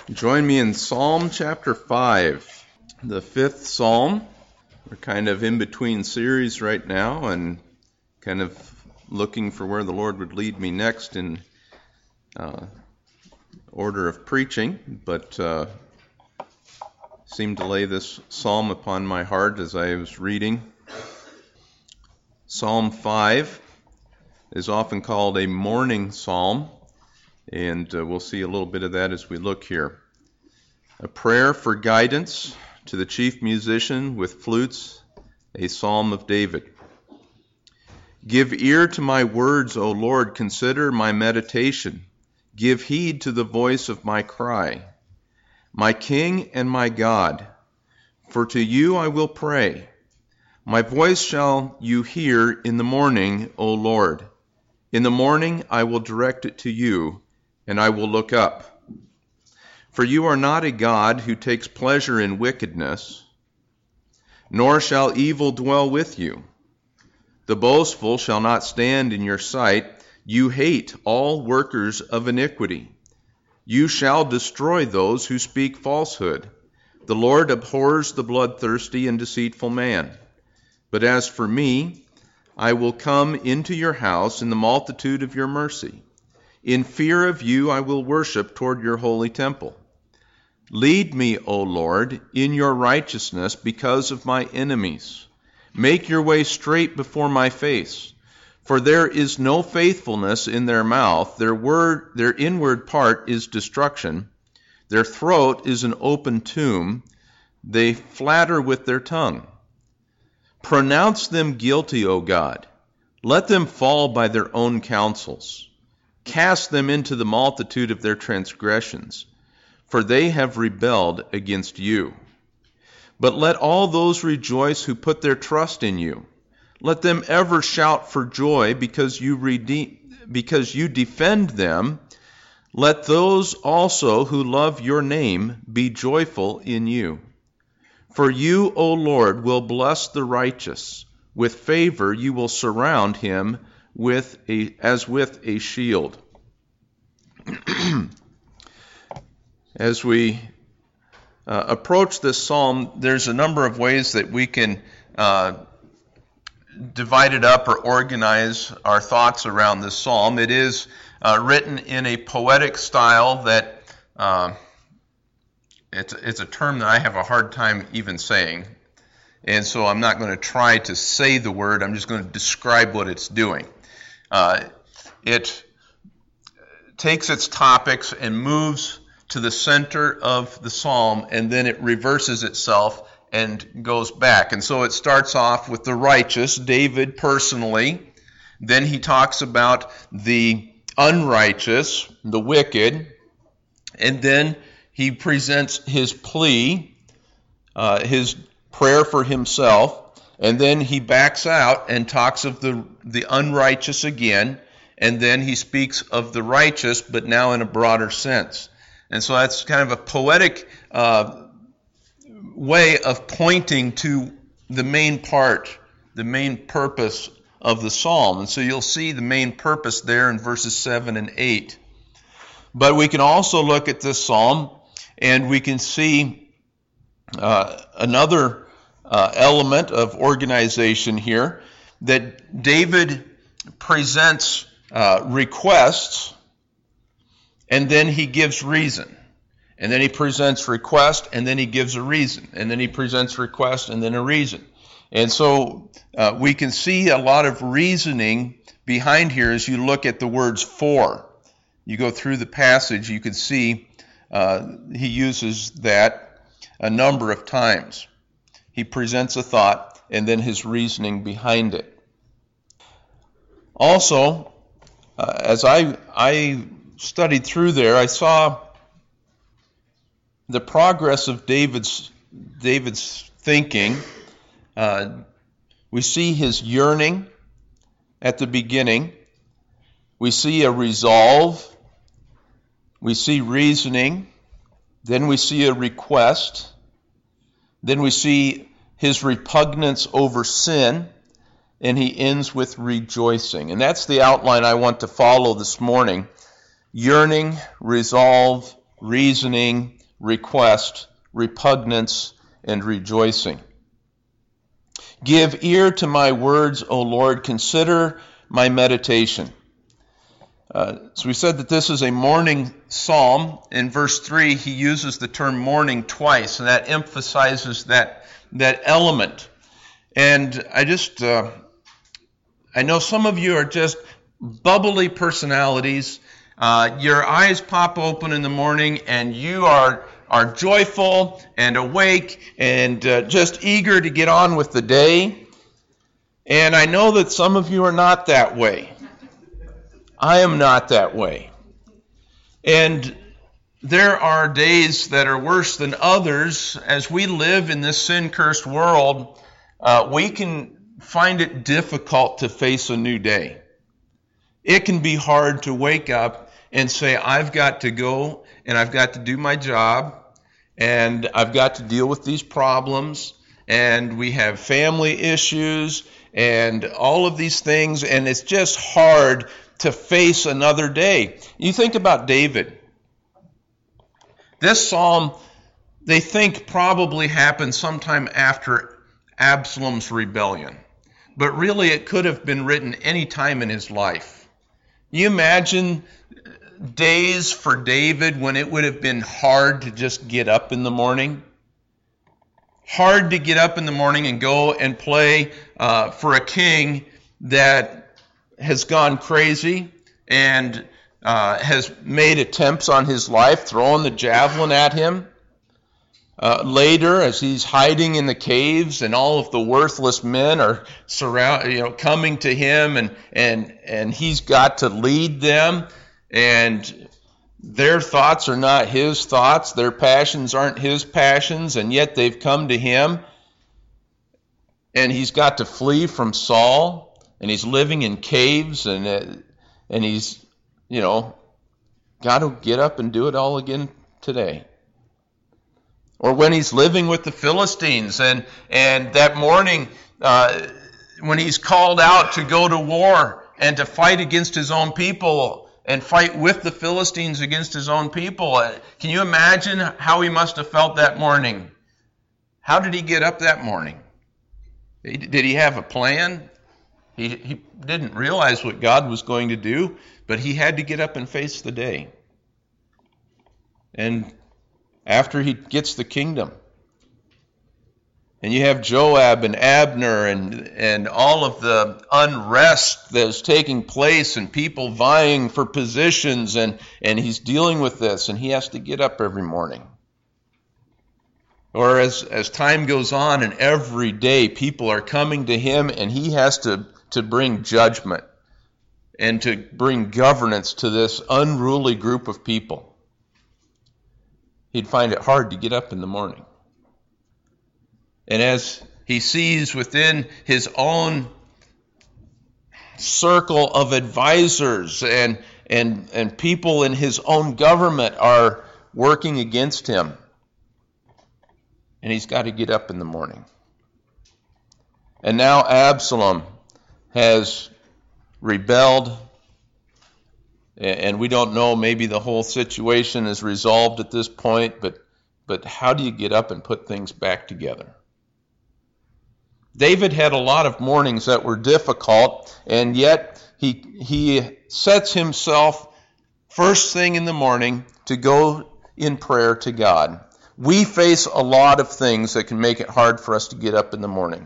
Join me in Psalm chapter 5, the fifth psalm. We're kind of in between series right now and kind of looking for where the Lord would lead me next in order of preaching, but seemed to lay this psalm upon my heart as I was reading. Psalm 5 is often called a morning psalm, and we'll see a little bit of that as we look here. A prayer for guidance to the chief musician with flutes, a psalm of David. Give ear to my words, O Lord, consider my meditation. Give heed to the voice of my cry. My King and my God, for to you I will pray. My voice shall you hear in the morning, O Lord. In the morning I will direct it to you, and I will look up. For you are not a God who takes pleasure in wickedness, nor shall evil dwell with you. The boastful shall not stand in your sight. You hate all workers of iniquity. You shall destroy those who speak falsehood. The Lord abhors the bloodthirsty and deceitful man. But as for me, I will come into your house in the multitude of your mercy. In fear of you I will worship toward your holy temple. Lead me, O Lord, in your righteousness because of my enemies. Make your way straight before my face. For there is no faithfulness in their mouth. Their inward part is destruction. Their throat is an open tomb. They flatter with their tongue. Pronounce them guilty, O God. Let them fall by their own counsels. Cast them into the multitude of their transgressions, for they have rebelled against you. But let all those rejoice who put their trust in you. Let them ever shout for joy because you defend them. Let those also who love your name be joyful in you. For you, O Lord, will bless the righteous. With favor you will surround him as with a shield. As we approach this psalm, there's a number of ways that we can divide it up or organize our thoughts around this psalm. It is written in a poetic style that it's a term that I have a hard time even saying. And so I'm not going to try to say the word. I'm just going to describe what it's doing. It takes its topics and moves to the center of the psalm, and then it reverses itself and goes back. And so it starts off with the righteous, David personally. Then he talks about the unrighteous, the wicked. And then he presents his plea, his prayer for himself. And then he backs out and talks of the unrighteous again. And then he speaks of the righteous, but now in a broader sense. And so that's kind of a poetic way of pointing to the main part, the main purpose of the psalm. And so you'll see the main purpose there in verses 7 and 8. But we can also look at this psalm and we can see another element of organization here, that David presents requests, and then he gives reason. And then he presents request, and then he gives a reason. And then he presents request, and then a reason. And so we can see a lot of reasoning behind here as you look at the words for. You go through the passage, you can see he uses that a number of times. He presents a thought, and then his reasoning behind it. Also, as I studied through there, I saw the progress of David's thinking. We see his yearning at the beginning. We see a resolve. We see reasoning. Then we see a request. Then we see his repugnance over sin. And he ends with rejoicing. And that's the outline I want to follow this morning. Yearning, resolve, reasoning, request, repugnance, and rejoicing. Give ear to my words, O Lord. Consider my meditation. So we said that this is a morning psalm. In verse 3, he uses the term morning twice, and that emphasizes that element. And I know some of you are just bubbly personalities. Your eyes pop open in the morning, and you are joyful and awake and just eager to get on with the day. And I know that some of you are not that way. I am not that way. And there are days that are worse than others. As we live in this sin-cursed world, we can find it difficult to face a new day. It can be hard to wake up and say, I've got to go and I've got to do my job and I've got to deal with these problems, and we have family issues and all of these things, and it's just hard to face another day. You think about David. This psalm, they think, probably happened sometime after Absalom's rebellion. But really, it could have been written any time in his life. You imagine days for David when it would have been hard to just get up in the morning? Hard to get up in the morning and go and play for a king that has gone crazy and has made attempts on his life, throwing the javelin at him. Later, as he's hiding in the caves and all of the worthless men are coming to him, and he's got to lead them, and their thoughts are not his thoughts, their passions aren't his passions, and yet they've come to him, and he's got to flee from Saul. And he's living in caves, and he's, got to get up and do it all again today. Or when he's living with the Philistines, and that morning when he's called out to go to war and to fight against his own people and fight with the Philistines against his own people. Can you imagine how he must have felt that morning? How did he get up that morning? Did he have a plan? He didn't realize what God was going to do, but he had to get up and face the day. And after he gets the kingdom, and you have Joab and Abner and all of the unrest that is taking place and people vying for positions, and he's dealing with this, and he has to get up every morning. Or as time goes on and every day people are coming to him, and he has to bring judgment and to bring governance to this unruly group of people. He'd find it hard to get up in the morning. And as he sees within his own circle of advisors and people in his own government are working against him, and he's got to get up in the morning. And now Absalom has rebelled, and we don't know, maybe the whole situation is resolved at this point, but how do you get up and put things back together? David had a lot of mornings that were difficult, and yet he sets himself first thing in the morning to go in prayer to God. We face a lot of things that can make it hard for us to get up in the morning.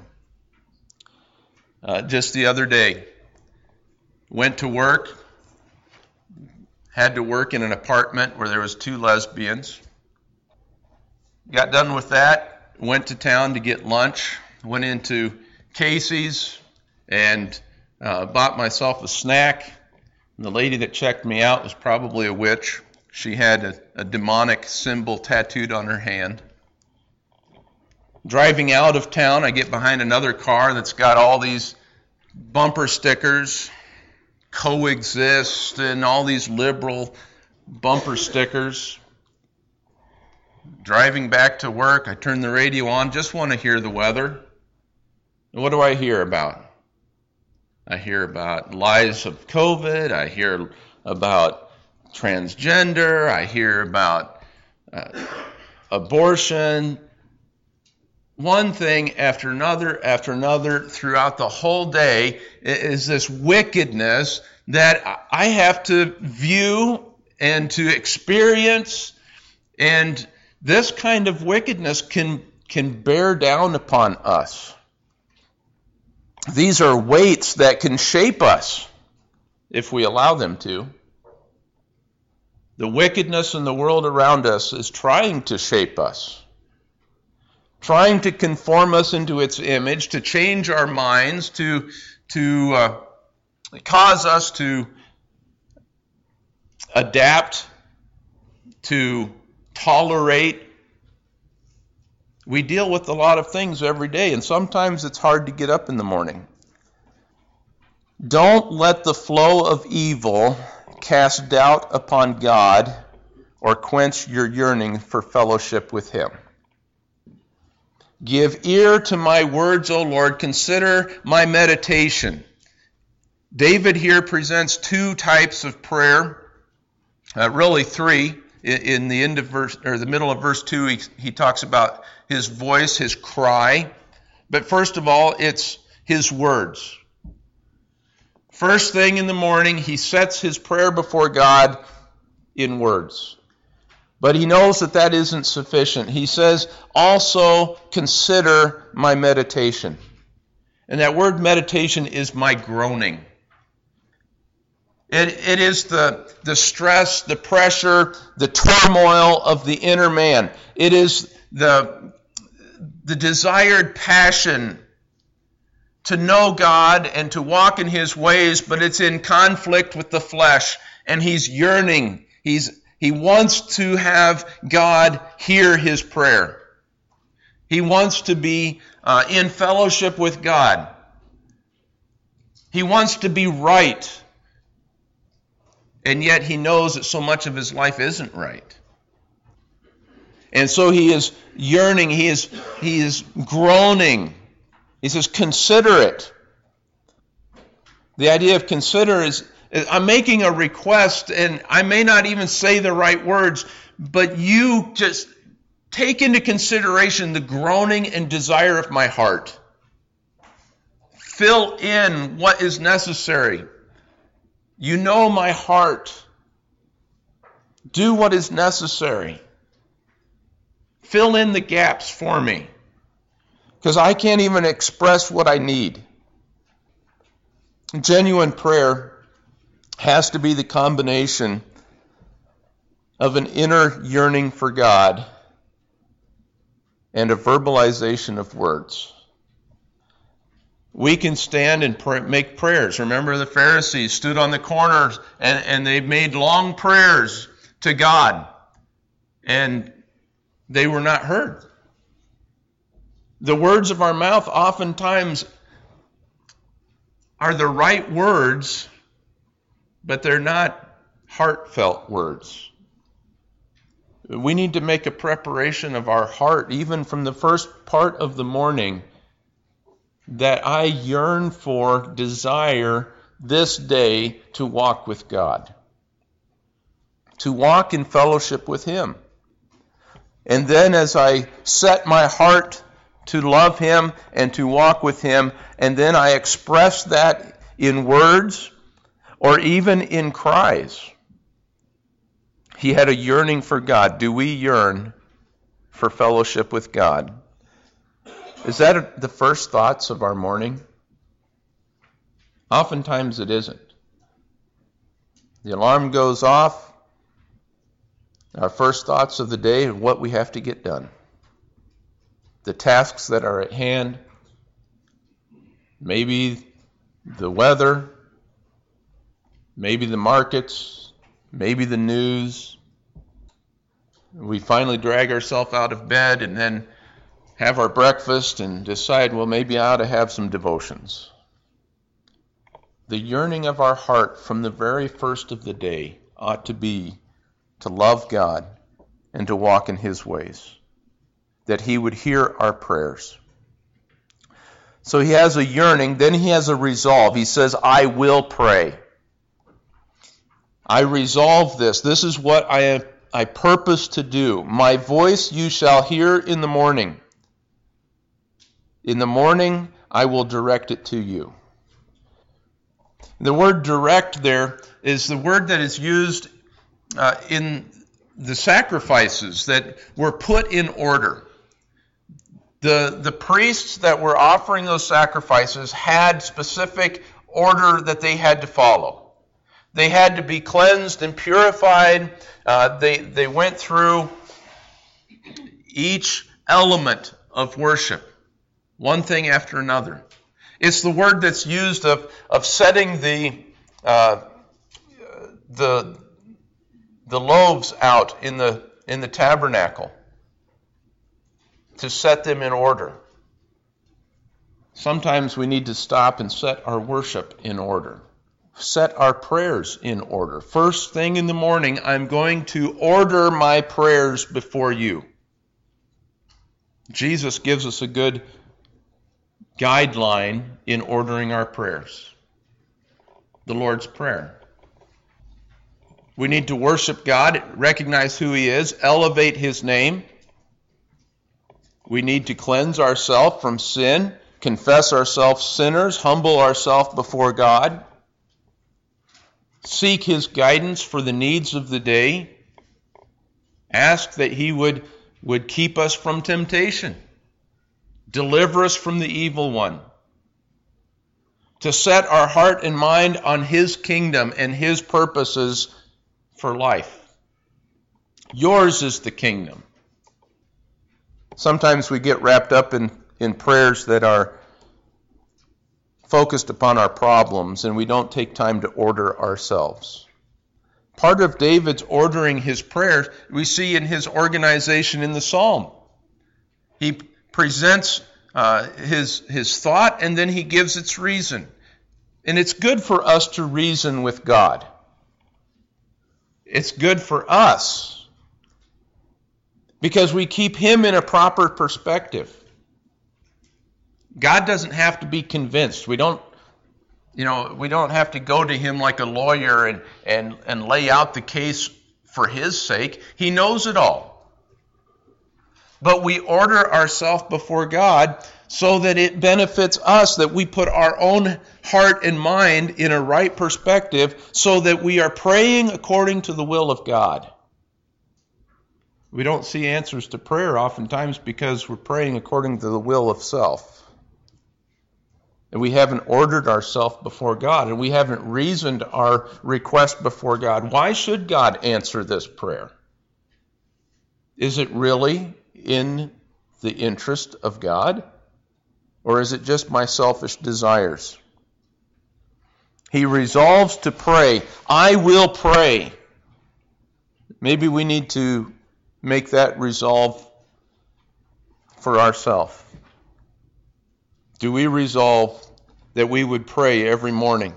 Just the other day, went to work, had to work in an apartment where there was 2 lesbians. Got done with that, went to town to get lunch, went into Casey's and bought myself a snack. And the lady that checked me out was probably a witch. She had a demonic symbol tattooed on her hand. Driving out of town, I get behind another car that's got all these bumper stickers, coexist, and all these liberal bumper stickers. Driving back to work, I turn the radio on, just want to hear the weather. And what do I hear about? I hear about lies of COVID. I hear about transgender. I hear about abortion, one thing after another throughout the whole day is this wickedness that I have to view and to experience. And this kind of wickedness can bear down upon us. These are weights that can shape us if we allow them to. The wickedness in the world around us is trying to shape us, trying to conform us into its image, to change our minds, to cause us to adapt, to tolerate. We deal with a lot of things every day, and sometimes it's hard to get up in the morning. Don't let the flow of evil cast doubt upon God or quench your yearning for fellowship with Him. Give ear to my words, O Lord. Consider my meditation. David here presents two types of prayer, really three. In the end of verse, or the middle of verse 2, he talks about his voice, his cry. But first of all, it's his words. First thing in the morning, he sets his prayer before God in words. But he knows that isn't sufficient. He says, also consider my meditation. And that word meditation is my groaning. It is the stress, the pressure, the turmoil of the inner man. It is the desired passion to know God and to walk in His ways, but it's in conflict with the flesh, and he's yearning. He wants to have God hear his prayer. He wants to be in fellowship with God. He wants to be right. And yet he knows that so much of his life isn't right. And so he is yearning, he is groaning. He says, consider it. The idea of consider is, I'm making a request, and I may not even say the right words, but you just take into consideration the groaning and desire of my heart. Fill in what is necessary. You know my heart. Do what is necessary. Fill in the gaps for me, because I can't even express what I need. Genuine prayer has to be the combination of an inner yearning for God and a verbalization of words. We can stand and make prayers. Remember, the Pharisees stood on the corners and they made long prayers to God, and they were not heard. The words of our mouth oftentimes are the right words, but they're not heartfelt words. We need to make a preparation of our heart, even from the first part of the morning, that I yearn for, desire this day to walk with God, to walk in fellowship with Him. And then as I set my heart to love Him and to walk with Him, and then I express that in words or even in cries. He had a yearning for God. Do we yearn for fellowship with God? Is that the first thoughts of our morning? Oftentimes it isn't. The alarm goes off. Our first thoughts of the day are what we have to get done. The tasks that are at hand. Maybe the weather. Maybe the markets. Maybe the news. We finally drag ourselves out of bed and then have our breakfast and decide, well, maybe I ought to have some devotions. The yearning of our heart from the very first of the day ought to be to love God and to walk in His ways, that He would hear our prayers. So he has a yearning, then he has a resolve. He says, I will pray. I resolve this. This is what I I purpose to do. My voice you shall hear in the morning. In the morning I will direct it to you. The word direct there is the word that is used in the sacrifices that were put in order. The priests that were offering those sacrifices had specific order that they had to follow. They had to be cleansed and purified. They went through each element of worship, one thing after another. It's the word that's used of setting the loaves out in the tabernacle, to set them in order. Sometimes we need to stop and set our worship in order. Set our prayers in order. First thing in the morning, I'm going to order my prayers before you. Jesus gives us a good guideline in ordering our prayers. The Lord's Prayer. We need to worship God, recognize who He is, elevate His name. We need to cleanse ourselves from sin, confess ourselves sinners, humble ourselves before God, seek His guidance for the needs of the day, ask that He would keep us from temptation, deliver us from the evil one, to set our heart and mind on His kingdom and His purposes for life. Yours is the kingdom. Sometimes we get wrapped up in prayers that are focused upon our problems, and we don't take time to order ourselves. Part of David's ordering his prayers we see in his organization in the psalm. He presents his thought, and then he gives its reason. And it's good for us to reason with God. It's good for us because we keep Him in a proper perspective. God doesn't have to be convinced. We don't have to go to Him like a lawyer and lay out the case for His sake. He knows it all. But we order ourselves before God so that it benefits us, that we put our own heart and mind in a right perspective so that we are praying according to the will of God. We don't see answers to prayer oftentimes because we're praying according to the will of self. And we haven't ordered ourselves before God, and we haven't reasoned our request before God. Why should God answer this prayer? Is it really in the interest of God? Or is it just my selfish desires? He resolves to pray. I will pray. Maybe we need to make that resolve for ourselves. Do we resolve that we would pray every morning?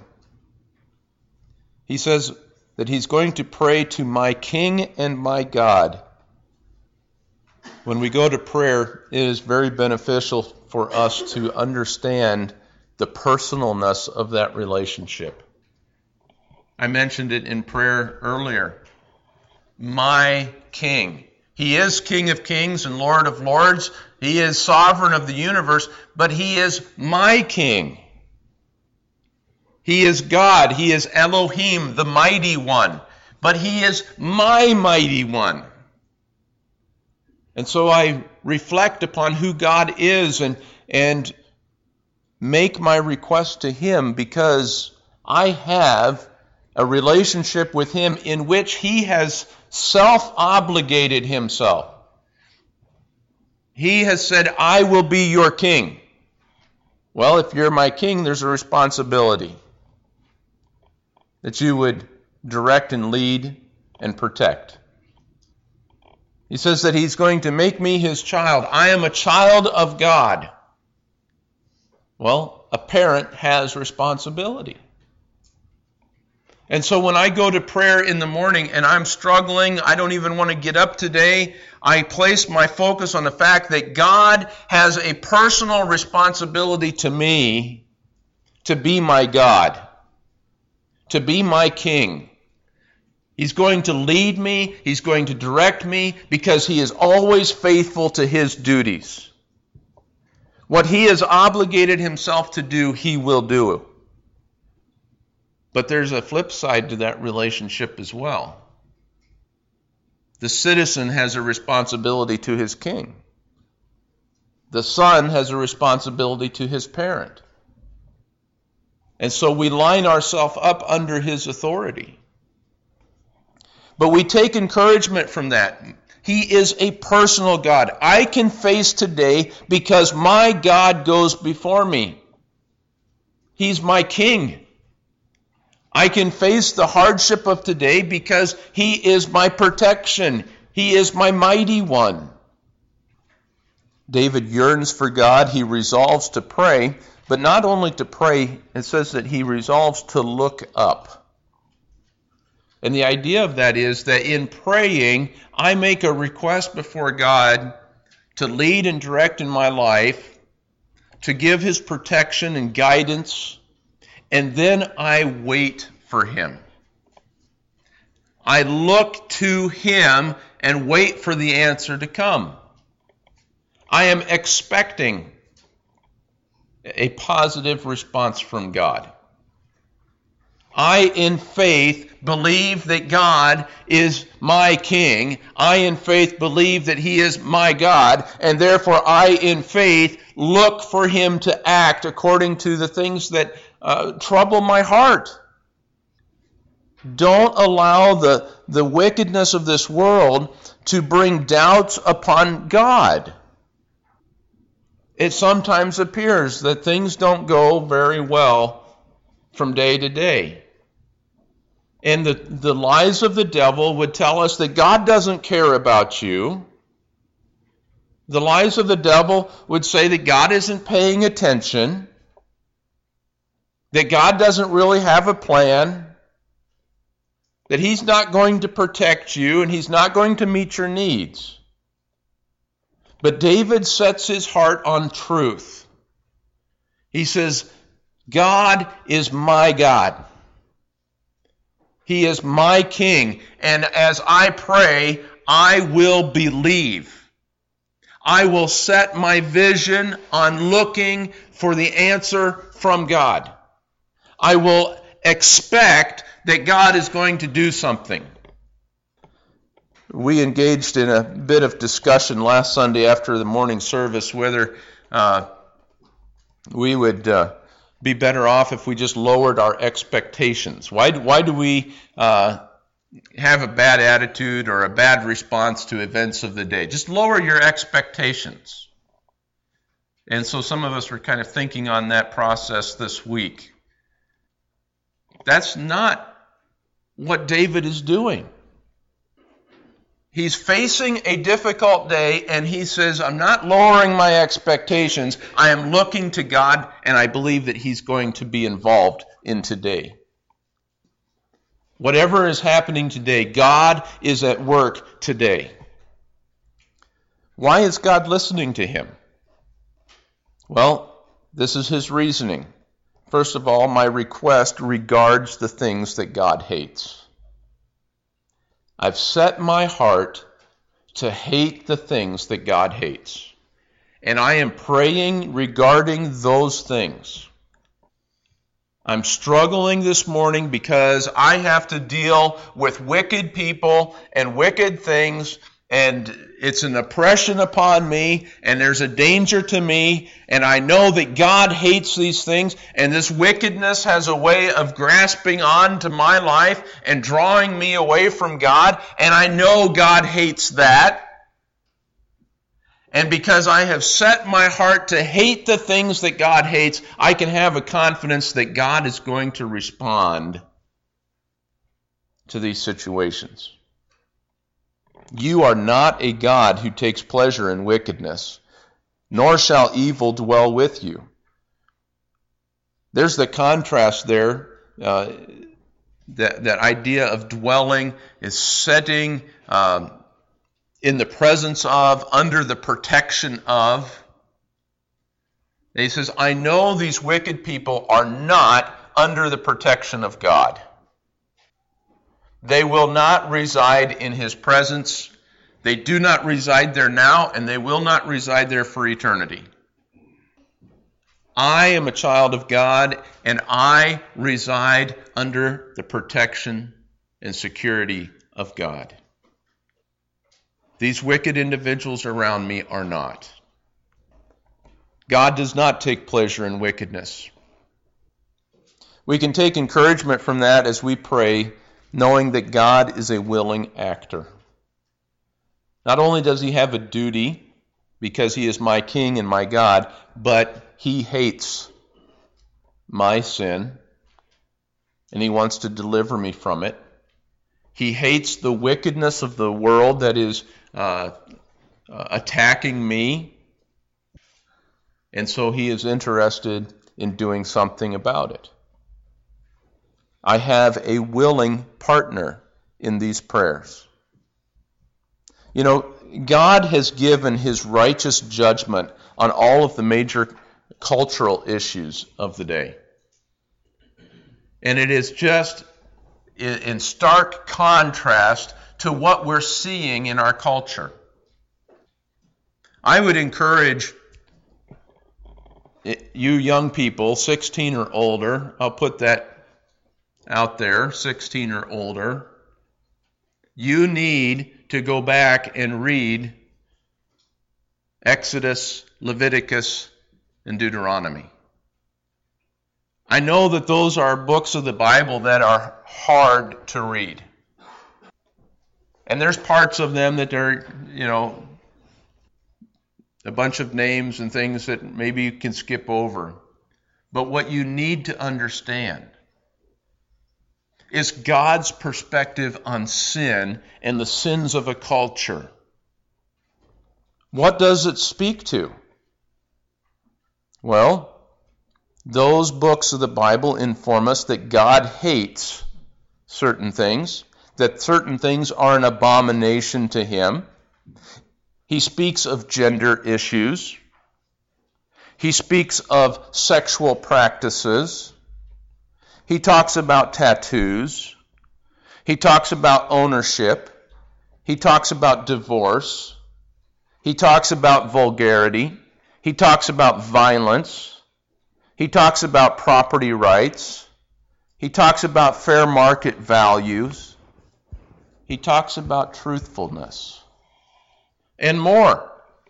He says that he's going to pray to my King and my God. When we go to prayer, it is very beneficial for us to understand the personalness of that relationship. I mentioned it in prayer earlier. My King. He is King of kings and Lord of lords. He is sovereign of the universe, but He is my King. He is God. He is Elohim, the mighty one. But He is my mighty one. And so I reflect upon who God is and make my request to Him because I have a relationship with Him in which He has self-obligated Himself. He has said, I will be your king. Well, if you're my king, there's a responsibility that you would direct and lead and protect. He says that He's going to make me His child. I am a child of God. Well, a parent has responsibility. And so when I go to prayer in the morning and I'm struggling, I don't even want to get up today, I place my focus on the fact that God has a personal responsibility to me to be my God, to be my King, He's going to lead me. He's going to direct me because he is always faithful to his duties. What he has obligated himself to do, he will do. But there's a flip side to that relationship as well. The citizen has a responsibility to his king. The son has a responsibility to his parent. And so we line ourselves up under his authority. But we take encouragement from that. He is a personal God. I can face today because my God goes before me. He's my king. I can face the hardship of today because he is my protection. He is my mighty one. David yearns for God. He resolves to pray, but not only to pray, it says that he resolves to look up. And the idea of that is that in praying, I make a request before God to lead and direct in my life, to give his protection and guidance, and then I wait for him. I look to him and wait for the answer to come. I am expecting a positive response from God. I, in faith, believe that God is my king. I, in faith, believe that he is my God, and therefore I, in faith, look for him to act according to the things that trouble my heart. Don't allow the wickedness of this world to bring doubts upon God. It sometimes appears that things don't go very well from day to day. And the lies of the devil would tell us that God doesn't care about you. The lies of the devil would say that God isn't paying attention, that God doesn't really have a plan, that he's not going to protect you and he's not going to meet your needs. But David sets his heart on truth. He says, God is my God. He is my king. And as I pray, I will believe. I will set my vision on looking for the answer from God. I will expect that God is going to do something. We engaged in a bit of discussion last Sunday after the morning service whether we would be better off if we just lowered our expectations. Why do we have a bad attitude or a bad response to events of the day? Just lower your expectations. And so some of us were kind of thinking on that process this week. That's not what David is doing. He's facing a difficult day, and he says, I'm not lowering my expectations. I am looking to God, and I believe that he's going to be involved in today. Whatever is happening today, God is at work today. Why is God listening to him? Well, this is his reasoning. First of all, my request regards the things that God hates. I've set my heart to hate the things that God hates. And I am praying regarding those things. I'm struggling this morning because I have to deal with wicked people and wicked things, and it's an oppression upon me, and there's a danger to me, and I know that God hates these things, and this wickedness has a way of grasping on to my life and drawing me away from God, and I know God hates that. And because I have set my heart to hate the things that God hates, I can have a confidence that God is going to respond to these situations. You are not a God who takes pleasure in wickedness, nor shall evil dwell with you. There's the contrast there. That idea of dwelling is setting in the presence of, under the protection of. And he says, I know these wicked people are not under the protection of God. They will not reside in his presence. They do not reside there now, and they will not reside there for eternity. I am a child of God, and I reside under the protection and security of God. These wicked individuals around me are not. God does not take pleasure in wickedness. We can take encouragement from that as we pray, knowing that God is a willing actor. Not only does he have a duty, because he is my king and my God, but he hates my sin, and he wants to deliver me from it. He hates the wickedness of the world that is attacking me, and so he is interested in doing something about it. I have a willing partner in these prayers. You know, God has given his righteous judgment on all of the major cultural issues of the day. And it is just in stark contrast to what we're seeing in our culture. I would encourage you young people, 16 or older, I'll put that out there, 16 or older, you need to go back and read Exodus, Leviticus, and Deuteronomy. I know that those are books of the Bible that are hard to read. And there's parts of them that are, a bunch of names and things that maybe you can skip over. But what you need to understand is God's perspective on sin and the sins of a culture. What does it speak to? Well, those books of the Bible inform us that God hates certain things, that certain things are an abomination to him. He speaks of gender issues. He speaks of sexual practices. He talks about tattoos. He talks about ownership. He talks about divorce. He talks about vulgarity. He talks about violence. He talks about property rights. He talks about fair market values. He talks about truthfulness and more.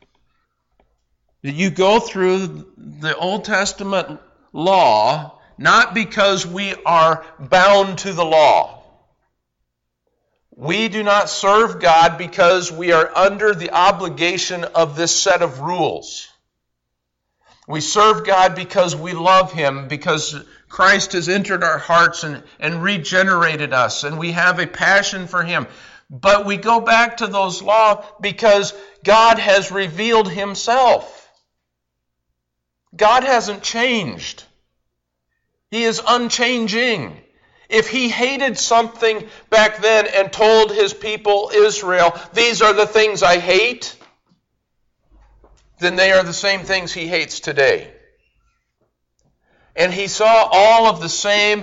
You go through the Old Testament law not because we are bound to the law. We do not serve God because we are under the obligation of this set of rules. We serve God because we love him, because Christ has entered our hearts and regenerated us, and we have a passion for him. But we go back to those laws because God has revealed himself. God hasn't changed. He is unchanging. If he hated something back then and told his people Israel, these are the things I hate, then they are the same things he hates today. And he saw all of the same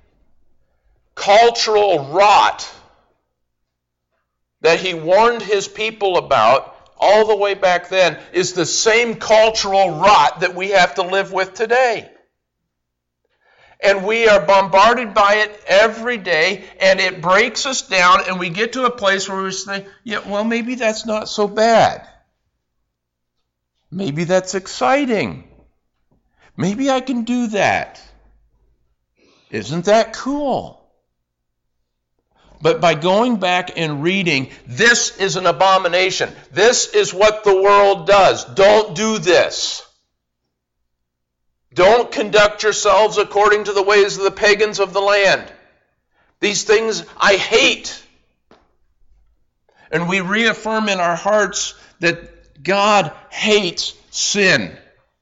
cultural rot that he warned his people about all the way back then is the same cultural rot that we have to live with today. And we are bombarded by it every day, and it breaks us down, and we get to a place where we say, maybe that's not so bad. Maybe that's exciting. Maybe I can do that. Isn't that cool? But by going back and reading, this is an abomination. This is what the world does. Don't do this. Don't conduct yourselves according to the ways of the pagans of the land. These things I hate. And we reaffirm in our hearts that God hates sin.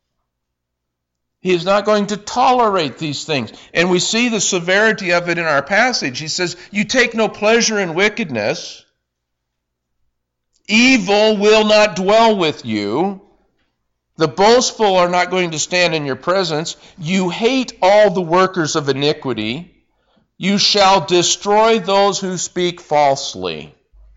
He is not going to tolerate these things. And we see the severity of it in our passage. He says, you take no pleasure in wickedness. Evil will not dwell with you. The boastful are not going to stand in your presence. You hate all the workers of iniquity. You shall destroy those who speak falsely.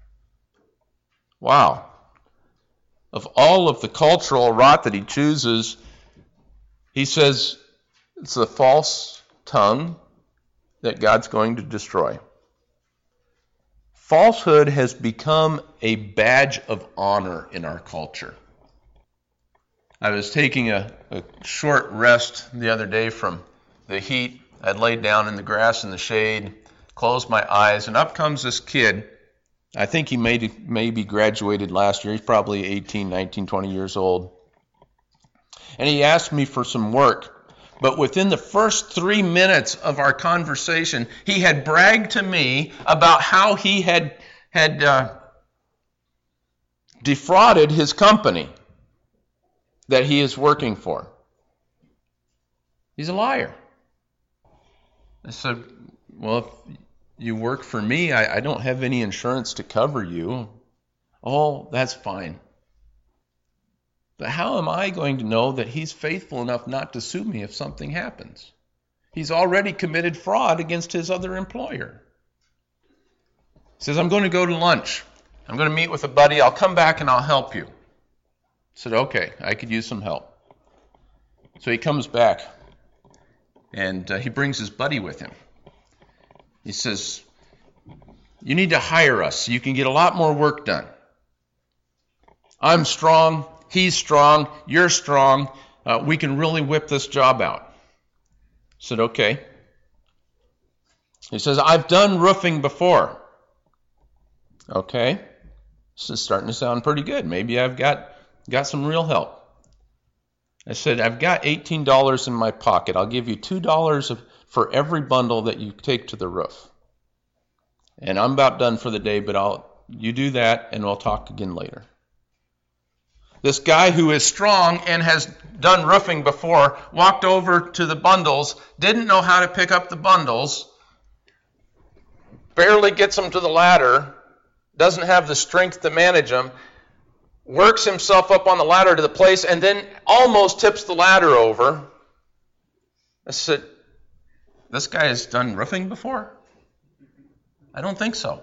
Wow. Of all of the cultural rot that he chooses, he says it's the false tongue that God's going to destroy. Falsehood has become a badge of honor in our culture. I was taking a short rest the other day from the heat. I'd laid down in the grass in the shade, closed my eyes, and up comes this kid. I think he maybe graduated last year. He's probably 18, 19, 20 years old. And he asked me for some work. But within the first 3 minutes of our conversation, he had bragged to me about how he had defrauded his company that he is working for. He's a liar. I said, well, if you work for me, I don't have any insurance to cover you. Oh, that's fine. But how am I going to know that he's faithful enough not to sue me if something happens? He's already committed fraud against his other employer. He says, I'm going to go to lunch. I'm going to meet with a buddy. I'll come back and I'll help you. I said, okay, I could use some help. So he comes back, and he brings his buddy with him. He says, you need to hire us so you can get a lot more work done. I'm strong. He's strong. You're strong. We can really whip this job out. I said, okay. He says, I've done roofing before. Okay. This is starting to sound pretty good. Maybe I've got some real help. I said, I've got $18 in my pocket. I'll give you $2 for every bundle that you take to the roof. And I'm about done for the day, but you do that and we'll talk again later. This guy who is strong and has done roofing before walked over to the bundles, didn't know how to pick up the bundles, barely gets them to the ladder, doesn't have the strength to manage them, works himself up on the ladder to the place, and then almost tips the ladder over. I said, this guy has done roofing before? I don't think so.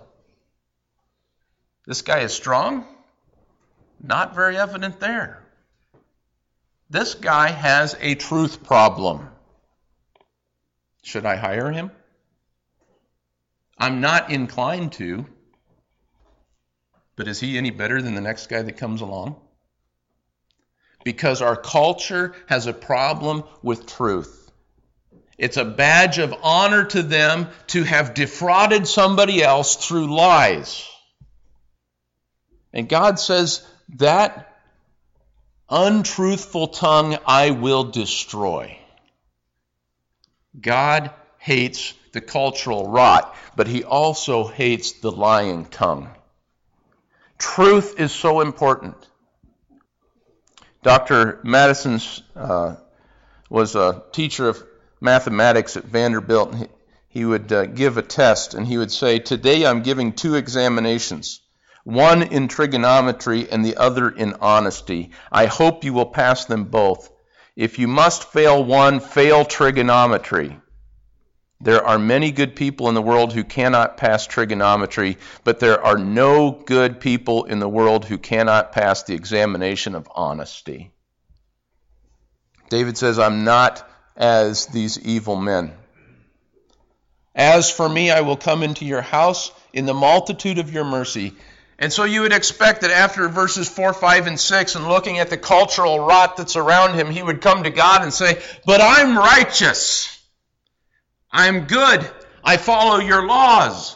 This guy is strong? Not very evident there. This guy has a truth problem. Should I hire him? I'm not inclined to. But is he any better than the next guy that comes along? Because our culture has a problem with truth. It's a badge of honor to them to have defrauded somebody else through lies. And God says, that untruthful tongue I will destroy. God hates the cultural rot, but he also hates the lying tongue. Truth is so important. Dr. Madison was a teacher of mathematics at Vanderbilt. And he would give a test, and he would say, today I'm giving 2 examinations, one in trigonometry and the other in honesty. I hope you will pass them both. If you must fail one, fail trigonometry. There are many good people in the world who cannot pass trigonometry, but there are no good people in the world who cannot pass the examination of honesty. David says, I'm not as these evil men. As for me, I will come into your house in the multitude of your mercy. And so you would expect that after verses 4, 5, and 6, and looking at the cultural rot that's around him, he would come to God and say, but I'm righteous. I'm good. I follow your laws.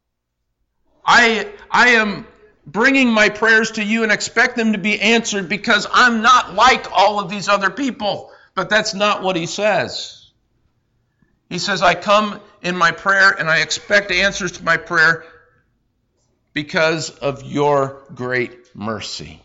I am bringing my prayers to you and expect them to be answered because I'm not like all of these other people. But that's not what he says. He says, I come in my prayer and I expect answers to my prayer because of your great mercy.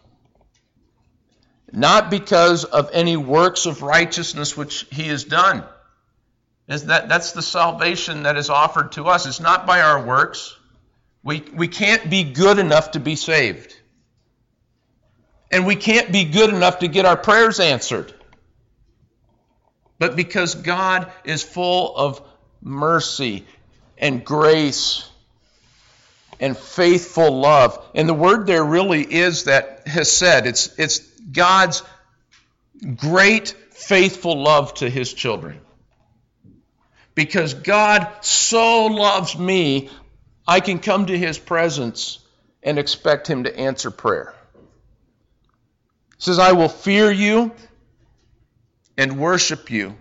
Not because of any works of righteousness which he has done. That's the salvation that is offered to us. It's not by our works. We can't be good enough to be saved. And we can't be good enough to get our prayers answered. But because God is full of mercy and grace and faithful love. And the word there really is that hesed. It's God's great faithful love to his children. Because God so loves me, I can come to his presence and expect him to answer prayer. He says, I will fear you and worship you.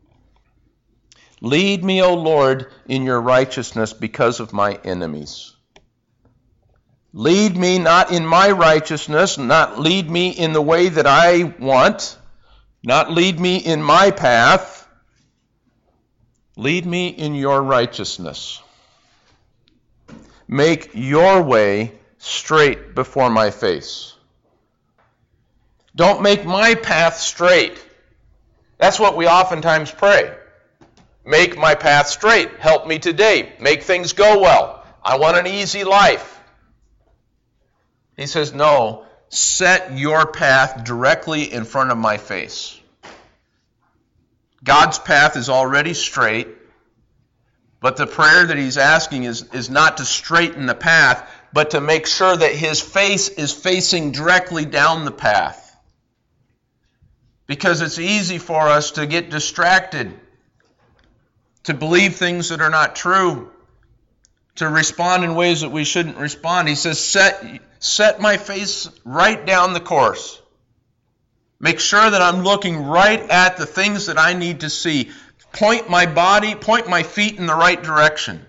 Lead me, O Lord, in your righteousness because of my enemies. Lead me not in my righteousness, not lead me in the way that I want, not lead me in my path. Lead me in your righteousness. Make your way straight before my face. Don't make my path straight. That's what we oftentimes pray. Make my path straight. Help me today. Make things go well. I want an easy life. He says, no, set your path directly in front of my face. God's path is already straight, but the prayer that he's asking is not to straighten the path, but to make sure that his face is facing directly down the path. Because it's easy for us to get distracted, to believe things that are not true, to respond in ways that we shouldn't respond. He says, set my face right down the course. Make sure that I'm looking right at the things that I need to see. Point my feet in the right direction.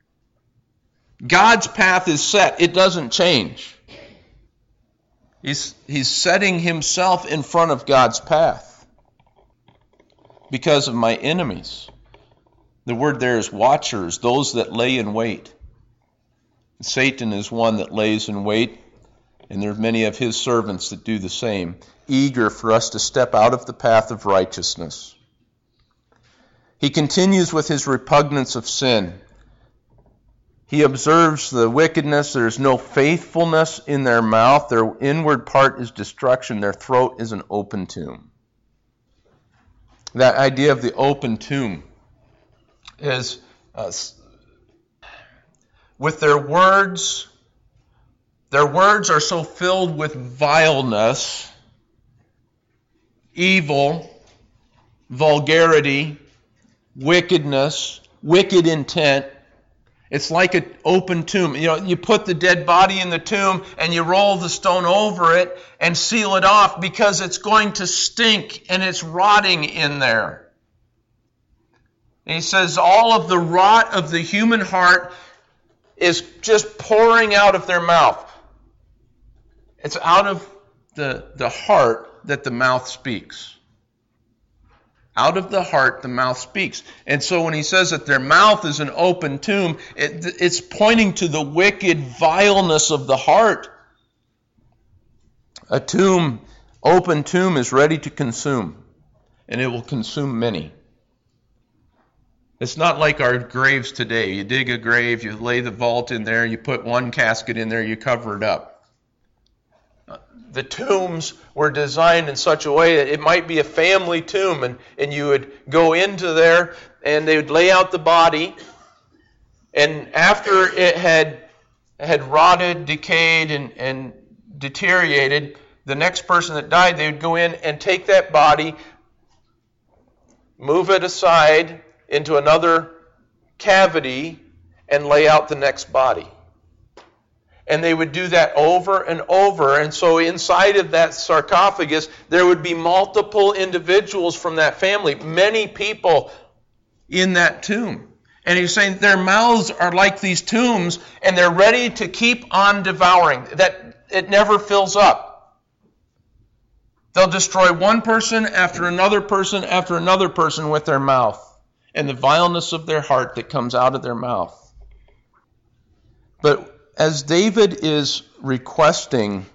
God's path is set. It doesn't change. He's setting himself in front of God's path because of my enemies. The word there is watchers, those that lay in wait. Satan is one that lays in wait, and there are many of his servants that do the same, eager for us to step out of the path of righteousness. He continues with his repugnance of sin. He observes the wickedness. There is no faithfulness in their mouth. Their inward part is destruction. Their throat is an open tomb. That idea of the open tomb is with their words are so filled with vileness, evil, vulgarity, wickedness, wicked intent. It's like an open tomb. You put the dead body in the tomb and you roll the stone over it and seal it off because it's going to stink and it's rotting in there. And he says all of the rot of the human heart is just pouring out of their mouth. It's out of the heart that the mouth speaks. Out of the heart, the mouth speaks. And so when he says that their mouth is an open tomb, it's pointing to the wicked vileness of the heart. A tomb, open tomb, is ready to consume, and it will consume many. It's not like our graves today. You dig a grave, you lay the vault in there, you put one casket in there, you cover it up. The tombs were designed in such a way that it might be a family tomb, and you would go into there and they would lay out the body, and after it had rotted, decayed, and deteriorated, the next person that died, they would go in and take that body, move it aside into another cavity, and lay out the next body. And they would do that over and over. And so inside of that sarcophagus, there would be multiple individuals from that family, many people in that tomb. And he's saying their mouths are like these tombs, and they're ready to keep on devouring. That it never fills up. They'll destroy one person after another person with their mouth, and the vileness of their heart that comes out of their mouth. But as David is requesting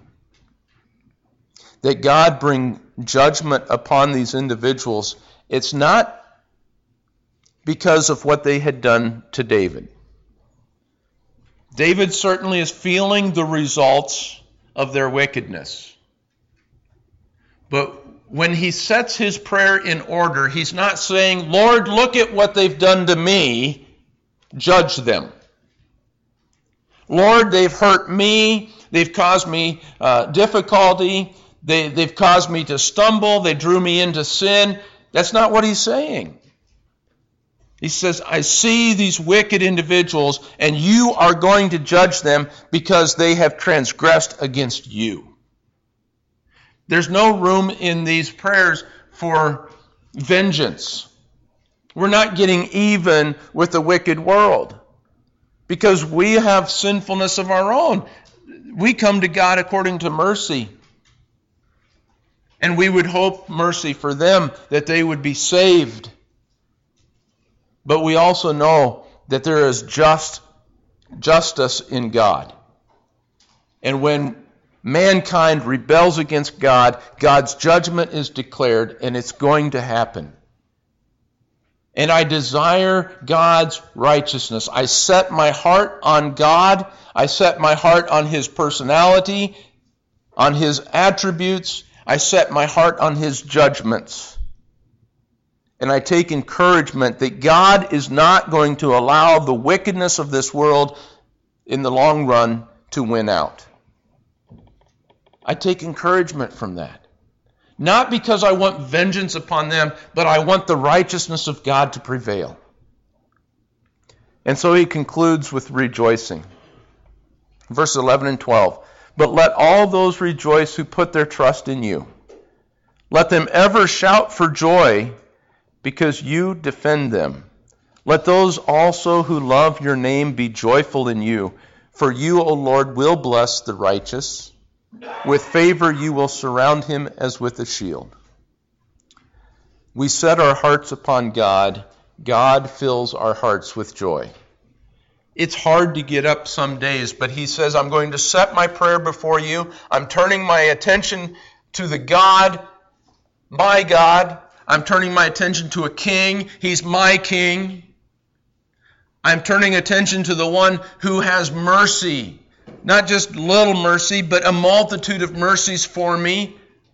that God bring judgment upon these individuals, it's not because of what they had done to David. David certainly is feeling the results of their wickedness. But when he sets his prayer in order, he's not saying, Lord, look at what they've done to me. judge them. Lord, they've hurt me. They've caused me difficulty. They've caused me to stumble. They drew me into sin. That's not what he's saying. He says, I see these wicked individuals, and you are going to judge them because they have transgressed against you. There's no room in these prayers for vengeance. We're not getting even with the wicked world because we have sinfulness of our own. We come to God according to mercy. And we would hope mercy for them, that they would be saved. But we also know that there is justice in God. And when mankind rebels against God, God's judgment is declared, and it's going to happen. And I desire God's righteousness. I set my heart on God. I set my heart on His personality, on His attributes. I set my heart on His judgments. And I take encouragement that God is not going to allow the wickedness of this world in the long run to win out. I take encouragement from that. Not because I want vengeance upon them, but I want the righteousness of God to prevail. And so he concludes with rejoicing. Verse 11 and 12. But let all those rejoice who put their trust in you. Let them ever shout for joy because you defend them. Let those also who love your name be joyful in you. For you, O Lord, will bless the righteous. With favor you will surround him as with a shield. We set our hearts upon God. God fills our hearts with joy. It's hard to get up some days, but he says, I'm going to set my prayer before you. I'm turning my attention to the God, my God. I'm turning my attention to a king. He's my king. I'm turning attention to the one who has mercy. Not just little mercy, but a multitude of mercies for me.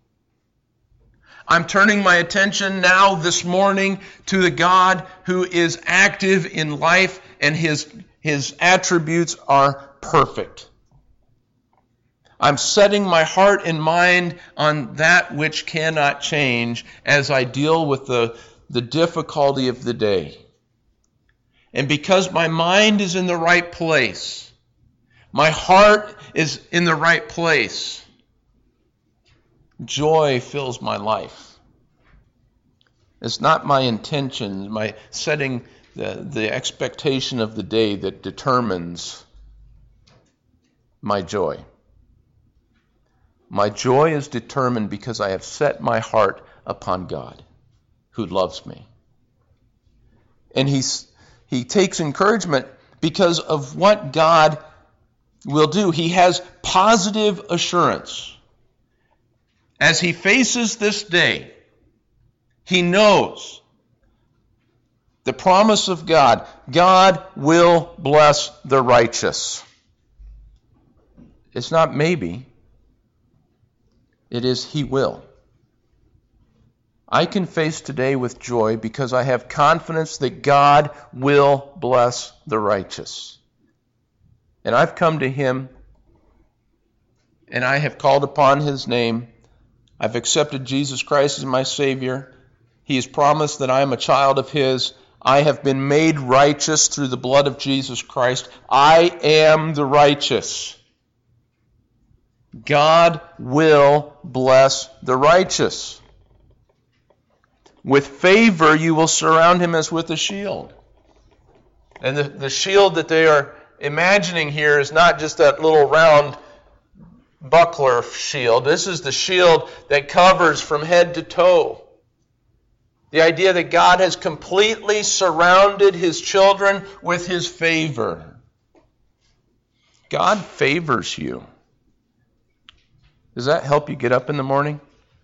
I'm turning my attention now this morning to the God who is active in life, and his attributes are perfect. I'm setting my heart and mind on that which cannot change as I deal with the difficulty of the day. And because my mind is in the right place, my heart is in the right place, joy fills my life. It's not my intention, my setting the expectation of the day that determines my joy. My joy is determined because I have set my heart upon God, who loves me. And he takes encouragement because of what God will do. He has positive assurance. As he faces this day, he knows the promise of God. God will bless the righteous. It's not maybe. It is he will. I can face today with joy because I have confidence that God will bless the righteous. And I've come to him, and I have called upon his name. I've accepted Jesus Christ as my Savior. He has promised that I am a child of his. I have been made righteous through the blood of Jesus Christ. I am the righteous. God will bless the righteous. With favor you will surround him as with a shield. And the shield that they are imagining here is not just that little round buckler shield. This is the shield that covers from head to toe. The idea that God has completely surrounded his children with his favor. God favors you. Does that help you get up in the morning?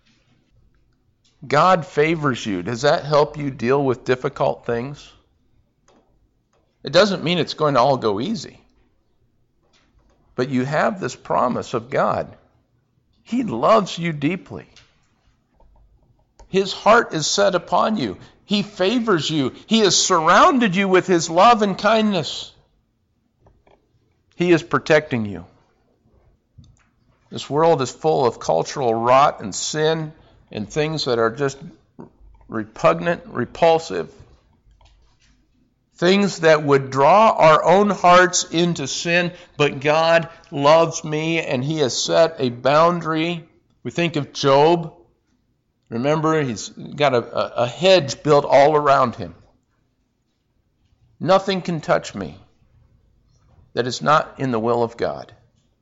God favors you. Does that help you deal with difficult things? It doesn't mean it's going to all go easy. But you have this promise of God. He loves you deeply. His heart is set upon you. He favors you. He has surrounded you with His love and kindness. He is protecting you. This world is full of cultural rot and sin and things that are just repugnant, repulsive. Things that would draw our own hearts into sin, but God loves me and He has set a boundary. We think of Job. Remember, he's got a hedge built all around him. Nothing can touch me that is not in the will of God.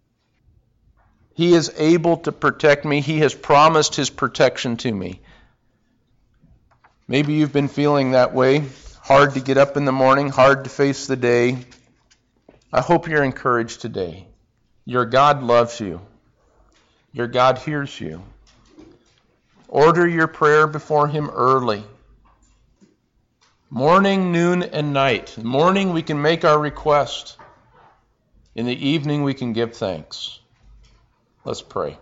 He is able to protect me. He has promised His protection to me. Maybe you've been feeling that way. Hard to get up in the morning, hard to face the day. I hope you're encouraged today. Your God loves you. Your God hears you. Order your prayer before Him early. Morning, noon, and night. In the morning we can make our request. In the evening we can give thanks. Let's pray.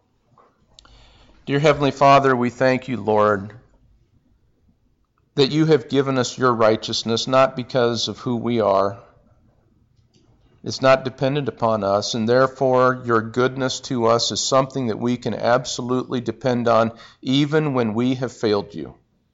Dear Heavenly Father, we thank You, Lord, that You have given us Your righteousness, not because of who we are. It's not dependent upon us, and therefore Your goodness to us is something that we can absolutely depend on, even when we have failed You.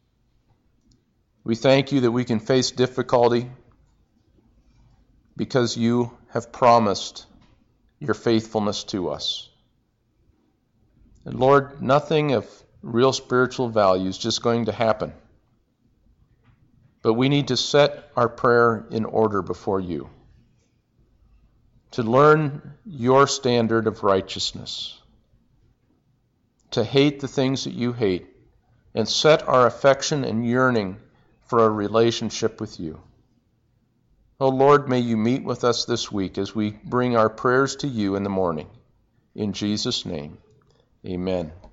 We thank You that we can face difficulty because You have promised Your faithfulness to us. And Lord, nothing of real spiritual value is just going to happen. But we need to set our prayer in order before You, to learn Your standard of righteousness, to hate the things that You hate, and set our affection and yearning for a relationship with You. Oh Lord, may You meet with us this week as we bring our prayers to You in the morning. In Jesus' name, amen.